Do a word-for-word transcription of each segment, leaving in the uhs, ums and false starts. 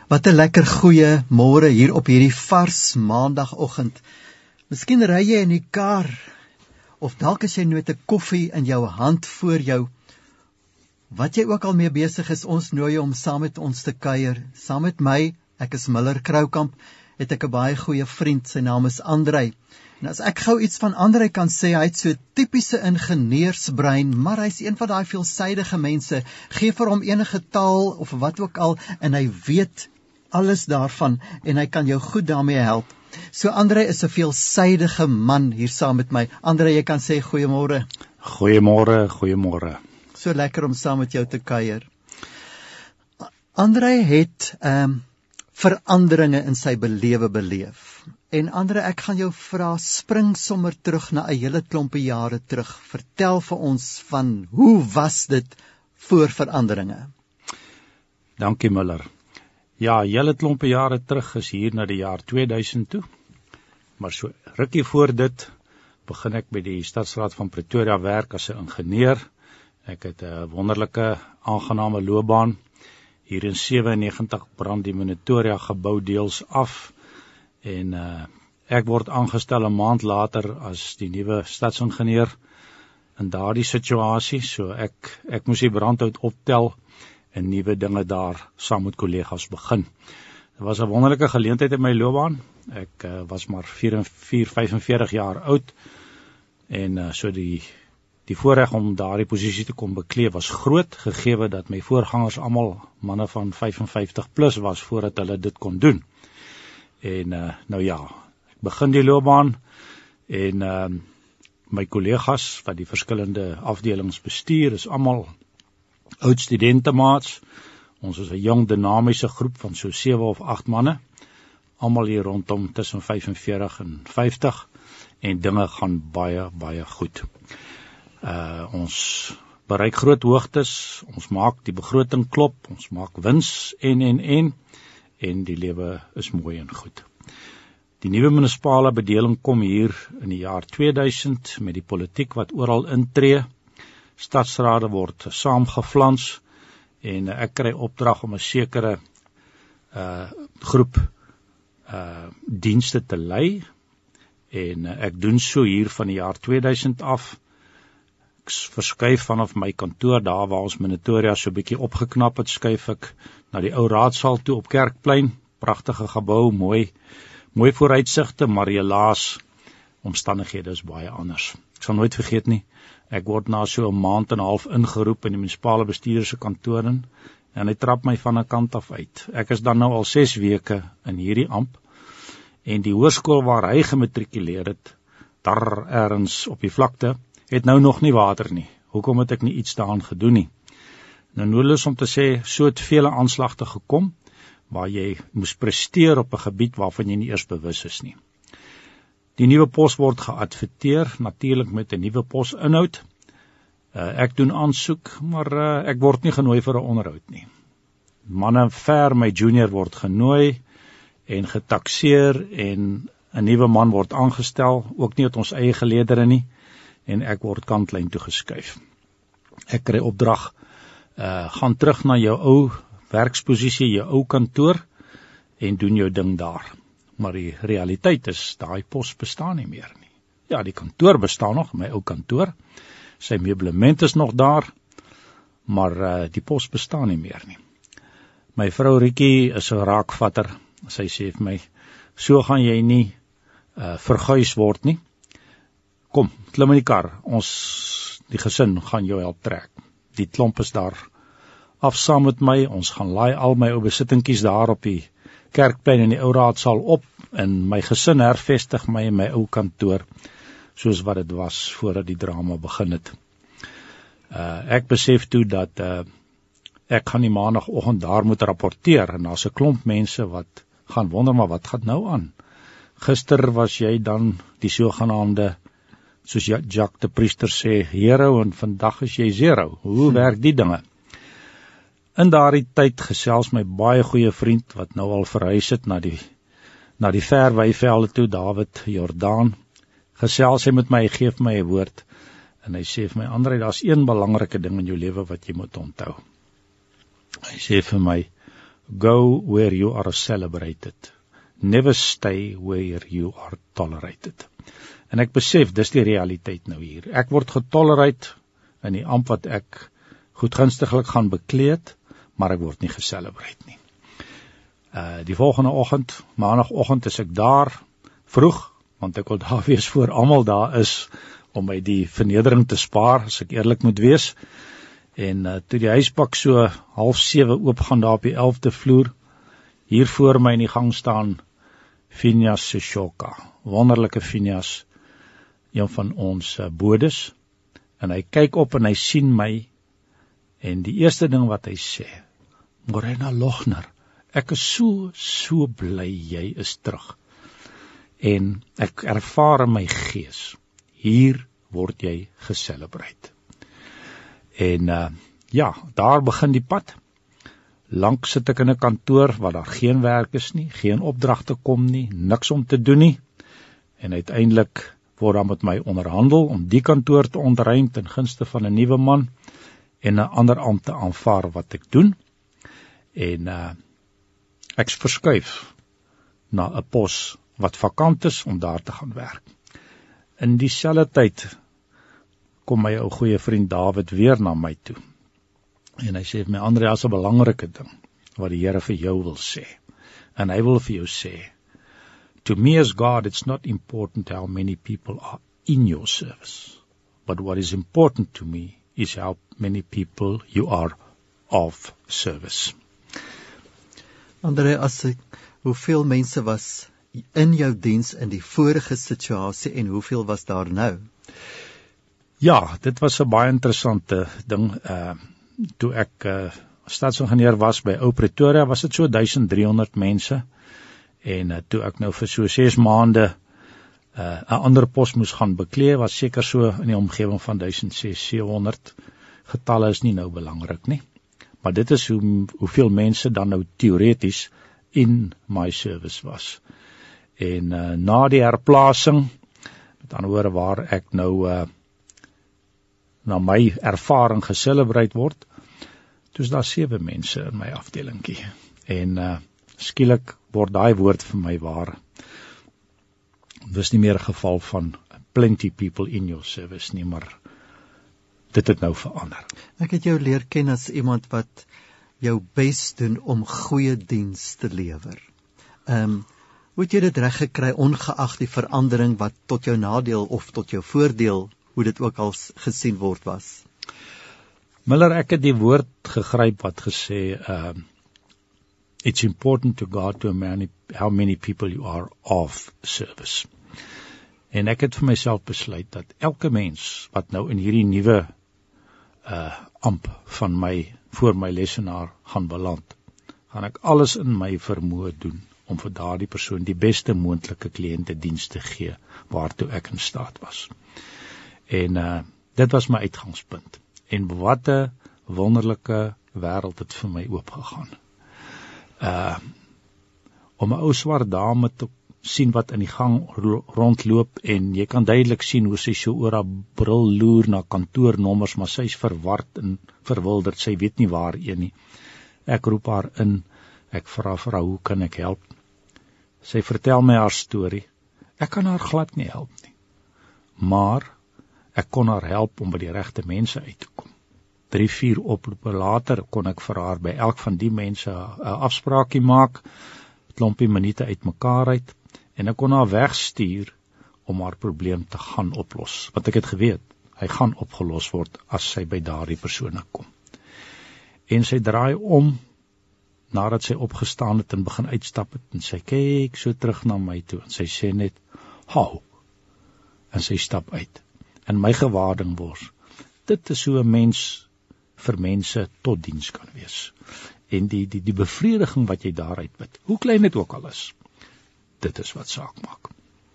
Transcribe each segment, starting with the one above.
Wat 'n lekker goeie môre hier op hierdie vars maandagoggend. Miskien ry jy in die kar, of dalk is jy met 'n koffie in jou hand voor jou. Wat jy ook al mee besig is, ons nooi jou om saam met ons te kuier. Saam met my, ek is Miller Kroukamp, het ek 'n baie goeie vriend, sy naam is Andrei. En as ek gou iets van Andrei kan sê, hy het so 'n tipiese ingenieursbrein, maar hy's een van daai veelsidige mense. Gee vir hom enige taal of wat ook al, en hy weet alles daarvan, en hy kan jou goed daarmee help. So Andrei is 'n veelsidige man hier saam met my. Andrei, jy kan sê goeiemôre. Goeiemôre, goeiemôre. So lekker om saam met jou te kuier. Andrei het um, veranderinge in sy belewe beleef. En Andrei, ek gaan jou vra, spring sommer terug na 'n hele klompie jare terug. Vertel vir ons van, hoe was dit voor veranderinge? Dankie Miller. Ja, hele klompie jare terug is hier na die jaar tweeduisend toe. Maar so rukkie voor dit begin ek by die Stadsraad van Pretoria werk as 'n ingenieur. Ek het 'n wonderlike, aangename loopbaan. Hier in sewennegentig brand die Monitoria gebou deels af. En uh, ek word aangestel 'n maand later as die nuwe stadsingenieur in daardie situasie. So ek, ek moes die brandhout optel en nuwe dinge daar saam met kollegas begin. Dit was 'n wonderlike geleentheid in my loopbaan. Ek uh, was maar vyf en veertig jaar oud en uh, so die die voorreg om daardie posisie te kom beklee was groot, gegeewe dat my voorgangers almal manne van vyf en vyftig plus was voordat hulle dit kon doen. En uh, nou ja, ek begin die loopbaan en uh, my kollegas wat die verskillende afdelings bestuur is almal oud studentemaats. Ons is 'n jong dinamiese groep van so sewe of agt manne, almal hier rondom tussen vyf en veertig en vyftig, en dinge gaan baie, baie goed. Uh, ons bereik groot hoogtes, ons maak die begroting klop, ons maak wins en en en, en die lewe is mooi en goed. Die nuwe munisipale bedeling kom hier in die jaar tweeduisend met die politiek wat oral intree. Stadsrade word saamgeflans en uh, ek kry opdrag om 'n sekere uh, groep uh, dienste te lei en uh, ek doen so hier van die jaar tweeduisend af. Ek verskuif vanaf my kantoor daar waar ons Monitoria so 'n bietjie opgeknap het, skuif ek na die ou raadsaal toe op Kerkplein. Pragtige gebou, mooi, mooi vooruitsigte, maar helaas omstandighede is baie anders. Ek sal nooit vergeet nie. Ek word na so 'n maand en 'n half ingeroep in die munisipale bestuurder se kantoor in, en hy trap my van 'n kant af uit. Ek is dan nou al ses weke in hierdie amp, en die hoërskool waar hy gematrikuleer het, daar ergens op die vlakte, het nou nog nie water nie. Hoekom het ek nie iets daaraan gedoen nie? Nou noodloos om te sê, so het vele aanslagte gekom, waar jy moes presteer op 'n gebied waarvan jy nie eers bewus is nie. Die nuwe pos word geadverteer, natuurlik met 'n nuwe posinhoud. Uh, ek doen aansoek, maar uh, ek word nie genooi vir 'n onderhoud nie. Manne ver my junior word genooi en getakseer en 'n nuwe man word aangestel, ook nie uit ons eie geleedere nie, en ek word kantlyn toe geskuif. Ek kry opdrag, uh, gaan terug na jou ou werksposisie, jou ou kantoor, en doen jou ding daar. Maar die realiteit is, daai pos bestaan nie meer nie. Ja, die kantoor bestaan nog, my ou kantoor, sy meublement is nog daar, maar uh, die pos bestaan nie meer nie. My vrou Rikkie is 'n raakvatter, sy sê vir my, so gaan jy nie uh, verguis word nie. Kom, klim in die kar, ons, die gesin, gaan jou help trek. Die klomp is daar af saam met my, ons gaan laai al my ou besittingkies daar op die Kerkplein in die ou raadsaal op, en my gesin hervestig my in my ou kantoor, soos wat dit was voordat die drama begin het. Uh, ek besef toe dat uh, ek gaan die maandagoggend daar moet rapporteer, en daar's 'n klomp mense wat gaan wonder, maar wat gaan nou aan? Gister was jy dan die sogenaamde, soos Jacques de Priester sê, hero, en vandag is jy zero. Hoe werk die dinge? In daardie tyd gesels my baie goeie vriend, wat nou al verhuis het na die, na die ver weivelde toe, David Jordaan, gesels hy met my, hy gee my 'n woord, en hy sê vir my, Andrei, daar's een belangrike ding in jou lewe wat jy moet onthou. Hy sê vir my, Go where you are celebrated. Never stay where you are tolerated. En ek besef, dis die realiteit nou hier. Ek word getolerate in die amp wat ek goedgunstiglik gaan bekleed, maar ek word nie gecelebrate nie. Uh, die volgende oggend, maandagoggend is ek daar, vroeg, want ek wil daar wees voor almal daar is, om my die vernedering te spaar, as ek eerlik moet wees. En uh, toe die huisbak so half sewe oopgaan daar op die elfde vloer, hier voor my in die gang staan Phineas Sishoka, wonderlike Phineas, een van ons uh, bodes, en hy kyk op en hy sien my, en die eerste ding wat hy sê, Morena Logner, ek is so, so bly jy is terug. En ek ervaar in my gees, hier word jy gecelebrate. En uh, ja, daar begin die pad. Lank sit ek in 'n kantoor waar daar geen werk is nie, geen opdragte kom nie, niks om te doen nie. En uiteindelik word daar met my onderhandel om die kantoor te ontruim ten gunste van 'n nuwe man en 'n ander ampt te aanvaar wat ek doen. En uh, ek verskuif na 'n pos wat vakant is om daar te gaan werk. In dieselfde tyd kom my ou goeie vriend David weer na my toe. En hy sê vir my, André, as 'n belangrike ding wat die Here vir jou wil sê. En hy wil vir jou sê, to me as God, it's not important how many people are in your service. But what is important to me is how many people you are of service. André, as ek, hoeveel mense was in jou diens in die vorige situasie en hoeveel was daar nou? Ja, dit was 'n baie interessante ding. Uh, toe ek uh, staatsingenieur was by Ou Pretoria, was dit so duisend driehonderd mense. En uh, toe ek nou vir so ses maande 'n uh, ander pos moes gaan beklee, was seker so in die omgewing van duisend seshonderd. Getalle is nie nou belangrik nie. Maar dit is hoe, hoeveel mense dan nou teoreties in my service was. En uh, na die herplasing, met ander woorde waar ek nou uh, na my ervaring gecelebrate word, toe is daar sewe mense in my afdelingkie. En uh, skielik word daai woord vir my waar. Dis nie meer 'n geval van plenty people in your service nie, maar dit het nou verander. Ek het jou leer ken as iemand wat jou bes doen om goeie diens te lewer. Ehm um, hoe het jy dit reg gekry ongeag die verandering wat tot jou nadeel of tot jou voordeel, hoe dit ook al gesien word was? Miller, ek het die woord gegryp wat gesê, uh, it's important to God to many, how many people you are of service. En ek het vir myself besluit dat elke mens wat nou in hierdie nuwe uh, amp van my, voor my lesenaar gaan beland, gaan ek alles in my vermoë doen om vir daardie persoon die beste moontlike kliëntediens te gee waartoe ek in staat was. En uh, dit was my uitgangspunt. En wat 'n wonderlike wêreld het vir my oopgegaan. Uh, om 'n ou swart dame te sien wat in die gang rondloop en jy kan duidelik sien hoe sy so oor haar bril loer na kantoornommers, maar sy is verward en verwilderd, sy weet nie waar een nie. Ek roep haar in, ek vra vir haar, hoe kan ek help? Sy vertel my haar storie. Ek kan haar glad nie help nie. Maar ek kon haar help om by die regte mense uit te kom. Drie, vier oproepe later kon ek vir haar by elk van die mense 'n afspraakie maak, klompie minute uit mekaar uit, en ek kon haar wegstuur om haar probleem te gaan oplos. Want ek het geweet, hy gaan opgelos word as sy by daardie persone kom. En sy draai om, nadat sy opgestaan het en begin uitstap het, en sy kyk so terug na my toe, en sy sê net, hou, en sy stap uit. En my gewaarding word, dit is hoe 'n mens vir mense tot diens kan wees. En die, die, die bevrediging wat jy daaruit put, hoe klein dit ook al is, dit is wat saak maak.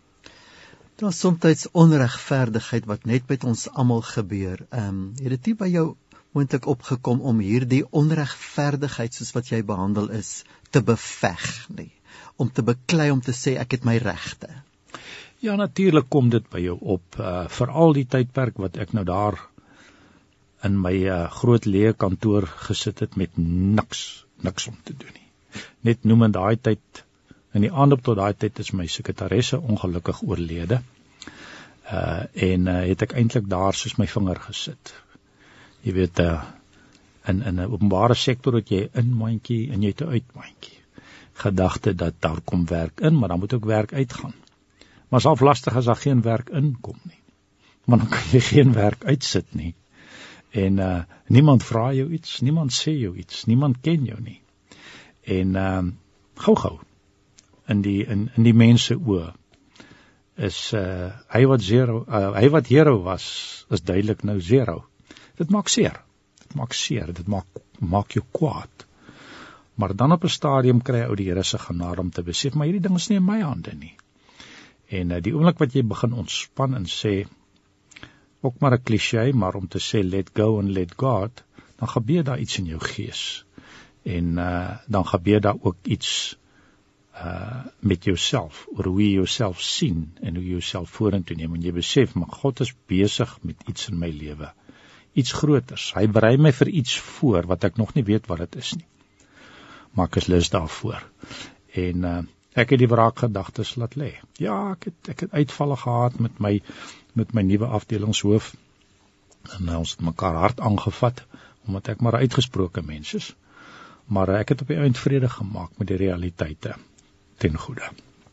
Daar is soms onregverdigheid wat net met ons almal gebeur. Um, het dit nie by jou moontlik opgekom om hierdie onregverdigheid soos wat jy behandel is, te beveg nie, om te beklei, om te sê ek het my regte? Ja, natuurlik kom dit by jou op, uh, veral die tydperk wat ek nou daar in my uh, groot leë kantoor gesit het met niks, niks om te doen nie. net noem in daai tyd, in die aanloop tot daai tyd is my sekretaresse ongelukkig oorlede. Uh, en uh, het ek eintlik daar soos my vinger gesit. Jy weet, uh, in, in 'n openbare sektor het jy 'n inmandjie en jy het 'n uitmandjie. Gedagte dat daar kom werk in, maar dan moet ook werk uitgaan. Maar is half lastig as daar geen werk inkom nie. Maar dan kan jy geen werk uitsit nie. En uh, niemand vra jou iets, niemand sê jou iets, niemand ken jou nie. En uh, gou-gou, in die, in, in die mense oë, is uh, hy wat zero, uh, hy wat hero was, is duidelik nou zero. Dit maak seer, dit maak seer, dit maak, maak jou kwaad. Maar dan op 'n stadium kry jy ou die Here se genade om te besef, maar hierdie ding is nie in my hande nie. En uh, die oomblik wat jy begin ontspan en sê, ook maar 'n cliché, maar om te sê let go and let God, dan gebeur daar iets in jou gees. En uh, dan gebeur daar ook iets uh, met jouself, oor hoe jy jouself sien en hoe jy jouself vorentoe neem. En jy besef, maar God is besig met iets in my lewe. Iets groters. Hy berei my vir iets voor wat ek nog nie weet wat dit is nie. Maar ek is lus daarvoor. En uh, ek het die wraakgedagtes laat lê. Ja, ek het ek het uitvalle gehad met my met my nuwe afdelingshoof. En uh, ons het mekaar hard aangevat omdat ek maar uitgesproke mens is. Maar uh, ek het op die eind vrede gemaak met die realiteite ten goeie.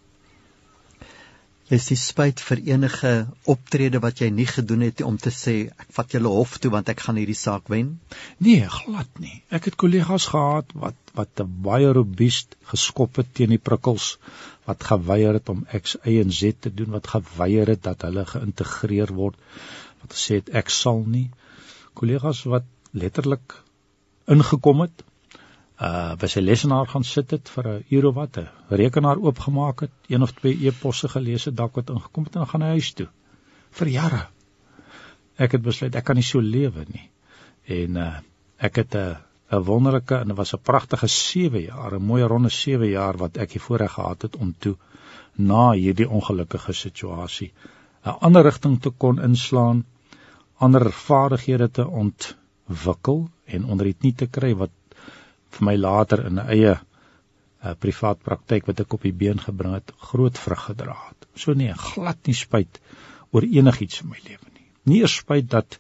Is die spyt vir enige optrede wat jy nie gedoen het om te sê, ek vat julle hof toe want ek gaan hierdie saak wen? Nee, glad nie. Ek het kollegas gehad wat wat baie robuust geskop het teen die prikkels, wat geweier het om X, Y en Z te doen, wat geweier het dat hulle geïntegreer word, wat gesê het ek sal nie. Kollegas wat letterlik ingekom het, uh, by sy lesenaar gaan sit het vir 'n uur of wat, 'n rekenaar oopgemaak het, een of twee e-posse gelees het, dalk wat ingekom het en dan gaan hy huis toe. Vir jare. Ek het besluit, ek kan nie so lewe nie. En uh, ek het 'n uh, 'n wonderlike, en dit was 'n pragtige sewe jaar, 'n mooi ronde sewe jaar wat ek die voorreg gehad het om toe, na hierdie ongelukkige situasie, 'n ander rigting te kon inslaan, ander vaardighede te ontwikkel, en onder die knie te kry, wat vir my later in 'n eie uh, privaat praktyk wat ek op die been gebring het, groot vrug gedra het. So nee, glad nie spyt oor enigiets in my lewe nie. Nie eers spyt dat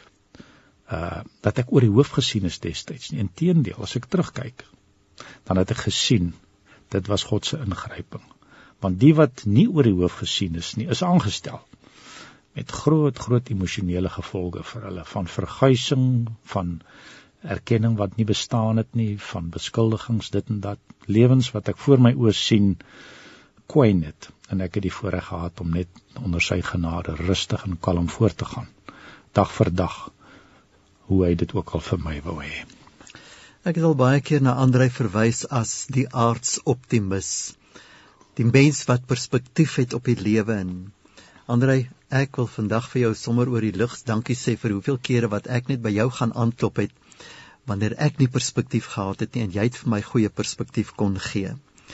uh, dat ek oor die hoof gesien is destyds nie. Inteendeel, as ek terugkyk, dan het ek gesien, dit was God se ingryping. Want die wat nie oor die hoof gesien is nie, is aangestel met groot, groot emosionele gevolge vir hulle, van verguising, van erkenning wat nie bestaan het nie, van beskuldigings, dit en dat, lewens wat ek voor my oë sien, kwyn het, en ek het die voorreg gehad om net onder sy genade rustig en kalm voort te gaan, dag vir dag, hoe hy dit ook al vir my wou hê. Ek het al baie keer na Andrei verwys as die aardsoptimis, die mens wat perspektief het op die lewe. En Andrei, ek wil vandag vir jou sommer oor die lug dankie sê vir hoeveel kere wat ek net by jou gaan aanklop het, wanneer ek nie perspektief gehad het nie, en jy het vir my goeie perspektief kon gee.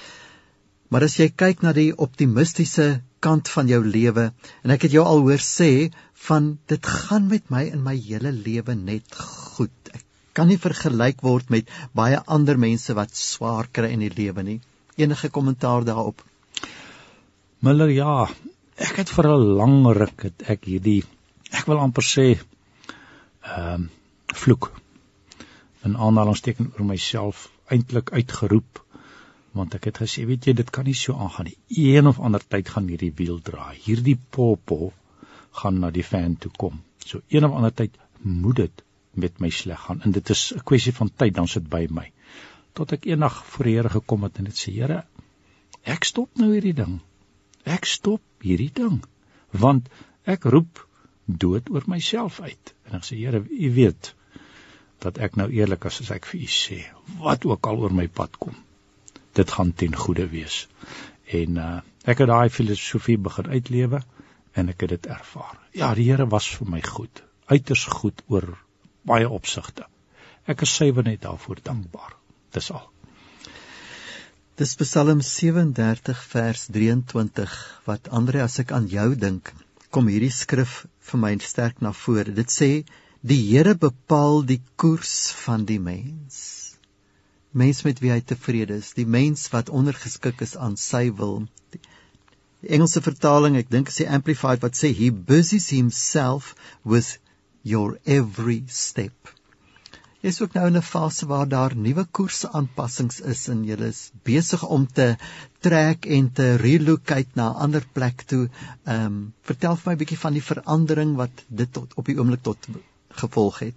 Maar as jy kyk na die optimistiese kant van jou lewe, en ek het jou al hoor sê, van dit gaan met my in my hele lewe net goed. Ek kan nie vergelyk word met baie ander mense wat swaar kry in die lewe nie. Enige kommentaar daarop? Miller, ja, ek het vir 'n lang ruk het ek hierdie, ek wil amper sê, ehm um, vloek, in aanhalingsteken oor myself, eintlik uitgeroep, want ek het gesê, weet jy, dit kan nie so aangaan nie. Een of ander tyd gaan hierdie wiel draai. Hierdie popo gaan na die fan toe kom. So een of ander tyd moet dit met my sleg gaan. En dit is 'n kwessie van tyd, dan sit by my. Tot ek eendag voor die Here gekom het en het sê, Here, ek stop nou hierdie ding. Ek stop hierdie ding. Want ek roep dood oor myself uit. En ek sê, Here, u weet dat ek nou eerlik is as ek vir u sê, wat ook al oor my pad kom, dit gaan ten goeie wees. En uh, ek het daai filosofie begin uitlewe, en ek het dit ervaar. Ja, die Here was vir my goed, uiters goed oor baie opsigte. Ek is suiwer net daarvoor dankbaar. Dis al. Dis Psalm sewe-en-dertig vers drie-en-twintig, wat Andrei, as ek aan jou dink, kom hierdie skrif vir my sterk na vore. Dit sê, die Here bepaal die koers van die mens. mens met wie hy tevrede is, die mens wat ondergeskik is aan sy wil. Die, die Engelse vertaling, ek dink is die Amplified, wat sê, he busies himself with your every step. Jy is ook nou in 'n fase waar daar nuwe koersaanpassings is en jy is besig om te trek en te relocate na 'n ander plek toe. Um, vertel vir my 'n bietjie van die verandering wat dit tot, op die oomblik tot gevolg het.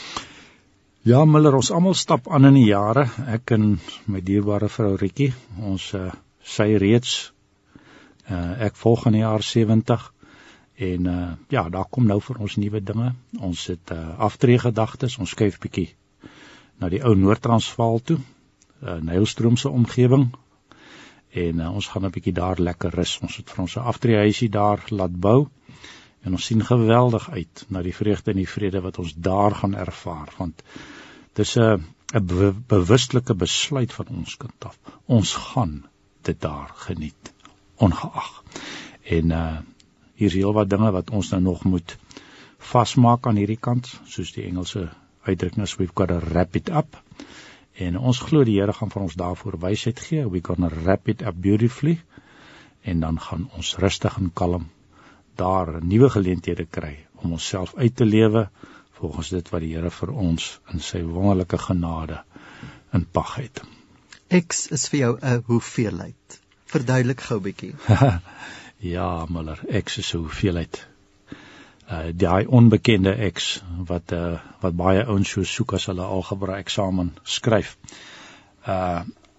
Ja, Miller, ons almal stap aan in die jare. Ek en my dierbare vrou Rikkie, ons uh, sy reeds, uh, ek volg in die jaar sewentig, en uh, ja, daar kom nou vir ons nuwe dinge. Ons het uh, aftreegedagtes, ons skuif bietjie na die ou Noord-Transvaal toe, uh, Nylstroomse omgewing, en uh, ons gaan 'n bietjie daar lekker rus. Ons het vir ons 'n aftreehuisie daar laat bou, en ons sien geweldig uit na die vreugde en die vrede wat ons daar gaan ervaar, want dis 'n 'n be bewustelike besluit van ons kant af. Ons gaan dit daar geniet, ongeag. En uh, hier is heel wat dinge wat ons nou nog moet vasmaak aan hierdie kant, soos die Engelse uitdrukking is, we've got to wrap it up. En ons glo die Here gaan vir ons daarvoor wysheid gee, we gonna wrap it up beautifully, en dan gaan ons rustig en kalm daar nuwe geleenthede kry om onsself uit te lewe volgens dit wat die Here vir ons in sy wonderlike genade in pag het. X is vir jou 'n hoeveelheid. Verduidelik gou 'n bietjie. Ja, Miller, X is 'n hoeveelheid. Uh, die onbekende X wat uh, wat baie ouens so soek as hulle algebra eksamen skryf. Uh,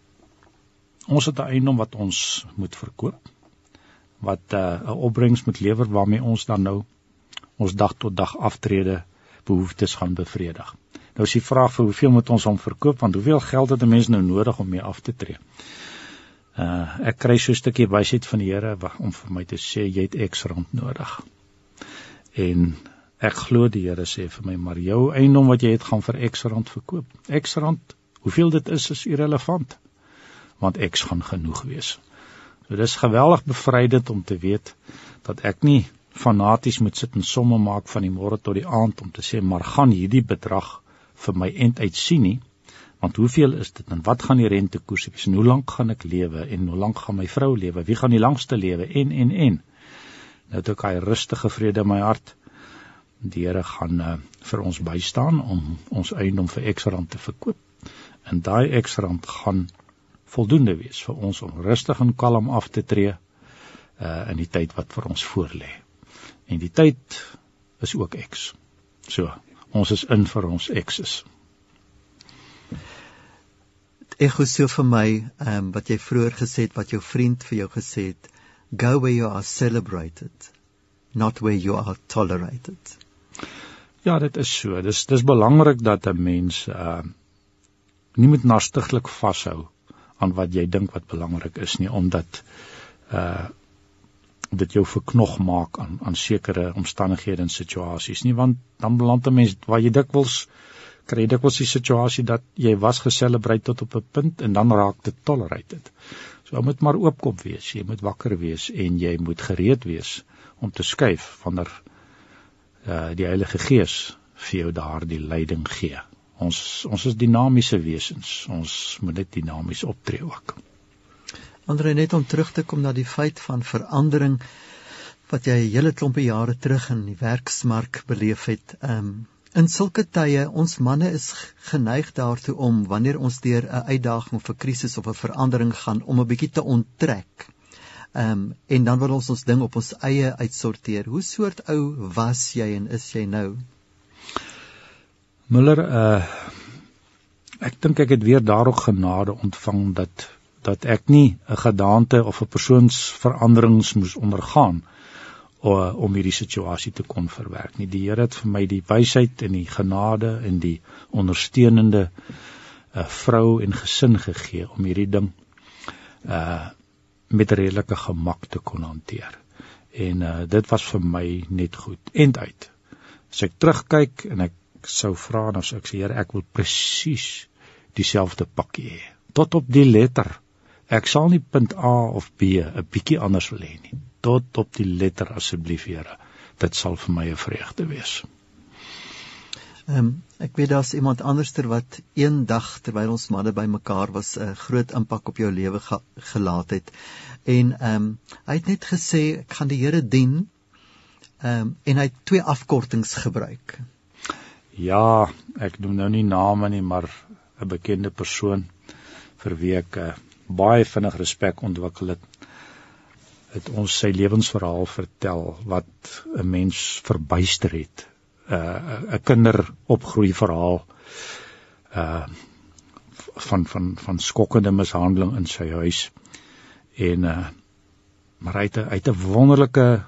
ons het 'n eiendom wat ons moet verkoop, wat 'n uh, opbrengs moet lewer waarmee ons dan nou ons dag tot dag aftrede behoeftes gaan bevredig. Nou is die vraag vir hoeveel moet ons hom verkoop, want hoeveel geld het 'n mens nou nodig om mee af te tree? Uh, ek kry so 'n stukkie wysheid van die Here om vir my te sê, jy het X rand nodig. En ek glo die Here sê vir my, maar jou eiendom wat jy het gaan vir X rand verkoop. X rand, hoeveel dit is, is irrelevant, want X gaan genoeg wees. So dis geweldig bevrydend om te weet dat ek nie fanaties moet sit en somme maak van die môre tot die aand om te sê, maar gaan hierdie bedrag vir my end uit sien nie, want hoeveel is dit en wat gaan die rentekoers wees en hoe lank gaan ek lewe en hoe lank gaan my vrou lewe, wie gaan die langste lewe en en en. Nou het ek hy rustige vrede in my hart. Die Here gaan uh, vir ons bystaan om ons eiendom vir X rand te verkoop. En daai X rand gaan voldoende wees vir ons om rustig en kalm af te tree uh, in die tyd wat vir ons voorlê. En die tyd is ook X. So, ons is in vir ons X's. Ek glo so vir my, um, wat jy vroeër gesê het, wat jou vriend vir jou gesê het, go where you are celebrated, not where you are tolerated. Ja, dit is so. Dis dis belangrik dat 'n mens uh, nie moet nastiglik vashou aan wat jy dink wat belangrik is nie, omdat uh, dit jou verknog maak aan, aan sekere omstandighede en situasies nie, want dan beland 'n mens waar jy dikwels kry jy dikwels die situasie dat jy was geselebreit tot op 'n punt en dan raak dit tolerated. So jy moet maar oopkop wees, jy moet wakker wees en jy moet gereed wees om te skuif wanneer uh, die Heilige Gees vir jou daardie leiding gee. Ons ons is dinamiese wesens, ons moet net dinamies optree ook. Andre, net om terug te kom na die feit van verandering wat jy 'n hele klompie jare terug in die werksmark beleef het. Um, in sulke tye, ons manne is geneig daartoe om, wanneer ons deur 'n uitdaging of 'n krisis of 'n verandering gaan, om 'n bietjie te onttrek. Um, en dan wil ons ons ding op ons eie uitsorteer. Hoe soort ou was jy en is jy nou? Muller, uh, ek dink ek het weer daarop genade ontvang dat dat ek nie 'n gedaante of 'n persoonsveranderings moes ondergaan o, om hierdie situasie te kon verwerk nie. Die Here het vir my die wysheid en die genade en die ondersteunende uh, vrou en gesin gegee om hierdie ding uh, met redelike gemak te kon hanteer. En uh, dit was vir my net goed. End uit. As ek terugkyk en ek sou vra, dan sou ek sê, Here, ek wil presies dieselfde pakkie hê. Tot op die letter. Ek sal nie punt A of B 'n bietjie anders wil hê nie. Tot op die letter asseblief, Here. Dit sal vir my 'n vreugde wees. Um, ek weet daar's iemand anderster wat een dag terwyl ons manne bymekaar was 'n uh, groot impak op jou lewe ge gelaat het. En um, hy het net gesê ek gaan die Here dien. Um, en hy het twee afkortings gebruik. Ja, ek noem nou nie name nie, maar 'n bekende persoon vir wie ek uh, baie vinnig respek ontwikkel het, het ons sy lewensverhaal vertel wat 'n mens verbuister het. 'n uh, kinderopgroei verhaal uh, van van van skokkende mishandeling in sy huis. En uh, maar hy het 'n hy het 'n wonderlike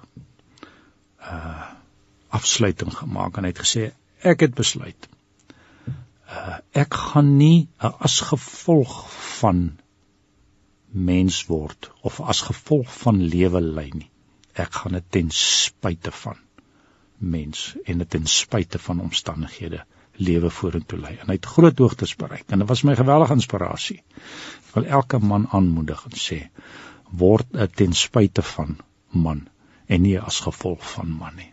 uh, afsluiting gemaak en hy het gesê ek het besluit uh, ek gaan nie uh, as gevolg van mens word of as gevolg van lewe lei nie. Ek gaan dit ten spyte van mens en dit ten spyte van omstandighede lewe vorentoe lei. En hy het groot hoogtes bereik en dit was my geweldige inspirasie. Ek wil elke man aanmoedig en sê word dit ten spyte van man en nie as gevolg van man nie.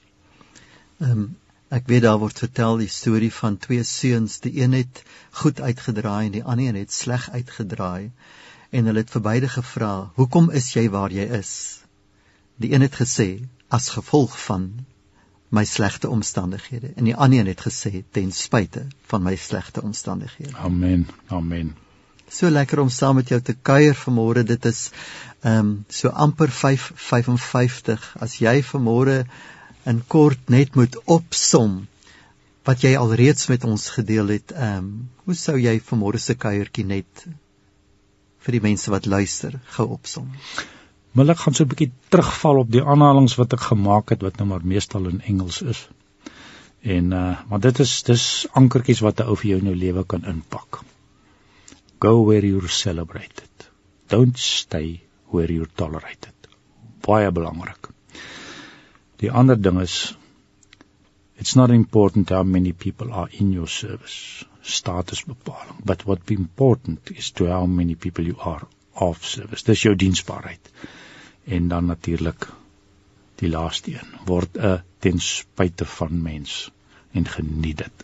Um, ek weet daar word vertel die storie van twee seuns, die een het goed uitgedraai en die ander een het sleg uitgedraai. En hulle het vir beide gevra, hoekom is jy waar jy is? Die een het gesê, as gevolg van my slegte omstandighede. En die ander een het gesê, ten spyte van my slegte omstandighede. Amen, amen. So lekker om saam met jou te kuier vanmôre. Dit is um, so amper vyf vyfenvyftig. As jy vanmôre in kort net moet opsom wat jy alreeds met ons gedeel het, um, hoe sou jy vanmôre se kuiertjie net vir die mense wat luister gou opsom? Maar ek gaan so 'n bietjie terugval op die aanhalings wat ek gemaak het, wat nou maar meestal in Engels is. En uh, maar dit is dis ankertjies wat 'n ou vir jou in jou lewe kan inpak. Go where you're celebrated. Don't stay where you're tolerated. Baie belangrik. Die ander ding is, it's not important how many people are in your service, statusbepaling, but what be important is to how many people you are of service. Dis jou diensbaarheid. En dan natuurlik die laaste een, word 'n ten spyte van mens en geniet dit.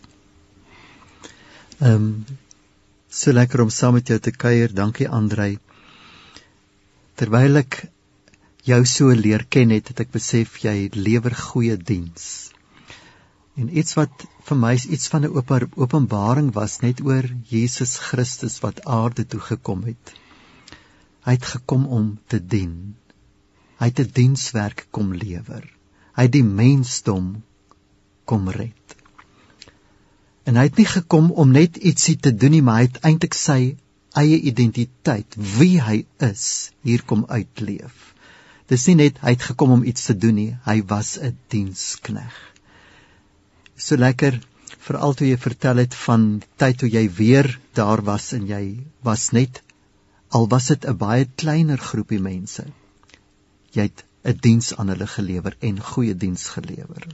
Ehm um, so lekker om saam met jou te kuier. Dankie Andrei. Terwyl ek jou so leer ken het, het ek besef jy lewer goeie diens. En iets wat vir my is iets van 'n openbaring was net oor Jesus Christus wat aarde toe gekom het. Hy het gekom om te dien. Hy het 'n dienswerk kom lewer. Hy het die mensdom kom red. En hy het nie gekom om net ietsie te doen nie, maar hy het eintlik sy eie identiteit, wie hy is, hier kom uitleef. Dis nie net hy het gekom om iets te doen nie, hy was 'n dienskneg. So lekker, veral toe jy vertel het van tyd toe jy weer daar was en jy was net, al was dit 'n baie kleiner groepie mense, jy het 'n diens aan hulle gelewer en goeie diens gelewer.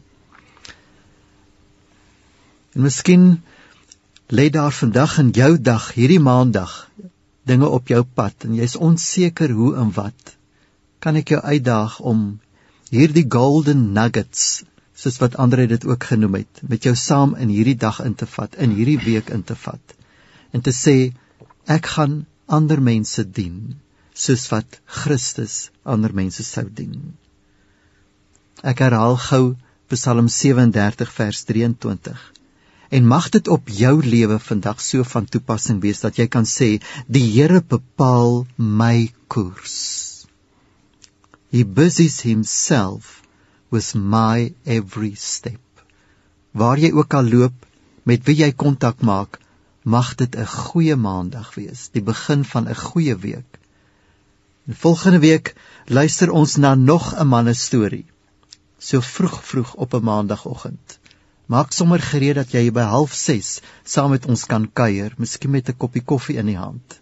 En miskien lê daar vandag in jou dag, hierdie maandag, dinge op jou pad en jy is onseker hoe en wat. Kan ek jou uitdaag om hierdie golden nuggets, soos wat Andrei dit ook genoem het, met jou saam in hierdie dag in te vat, in hierdie week in te vat, en te sê, ek gaan ander mense dien, soos wat Christus ander mense sou dien. Ek herhaal gou Psalm sewe en dertig vers drie en twintig. En mag dit op jou lewe vandag so van toepassing wees, dat jy kan sê, die Here bepaal my koers. He busies himself with my every step. Waar jy ook al loop, met wie jy kontak maak, mag dit 'n goeie maandag wees, die begin van 'n goeie week. En volgende week luister ons na nog 'n mannestorie, so vroeg vroeg op 'n maandagoggend. Maak sommer gereed dat jy by half ses saam met ons kan kuier, miskien met 'n koppie koffie in die hand.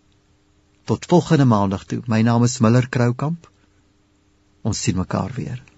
Tot volgende maandag toe. My naam is Miller Kroukamp. Ons sien mekaar weer.